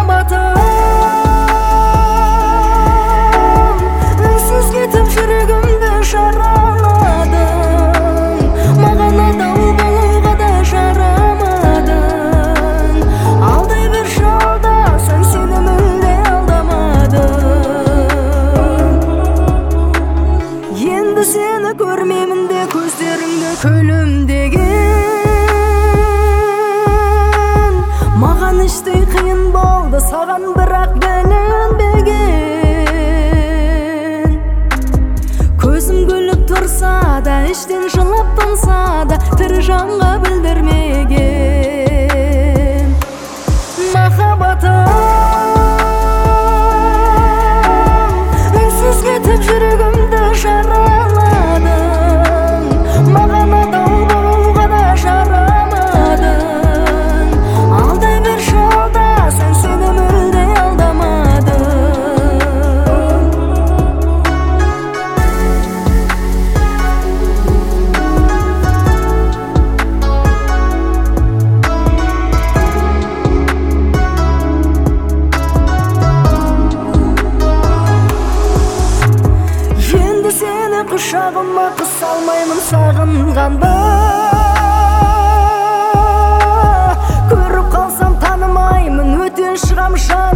махаббатым үнсіз кетіп жүрегімді жараладың, маған адал болуға да жарамадың. Алдай берші алдасаң, сені мүлде алдамадың. Енді сені көрмеймін де көздеріңді күлімдеген. Маған іштей қиын болды, саған бірақ білінбеген. Көзім күліп тұрса да, іштен жылап тынса да, тірі жанға білдірмеген. Махаббатым үнсіз кетіп жүрегімді жараладың, маған адал болуға да жарамадың. Алдай берші алдасаң, сені мүлде алдамадың. Енді сені құшағыма қыса алмаймын сағынғанда. Көріп қалсам танымаймын, өтен шығам жан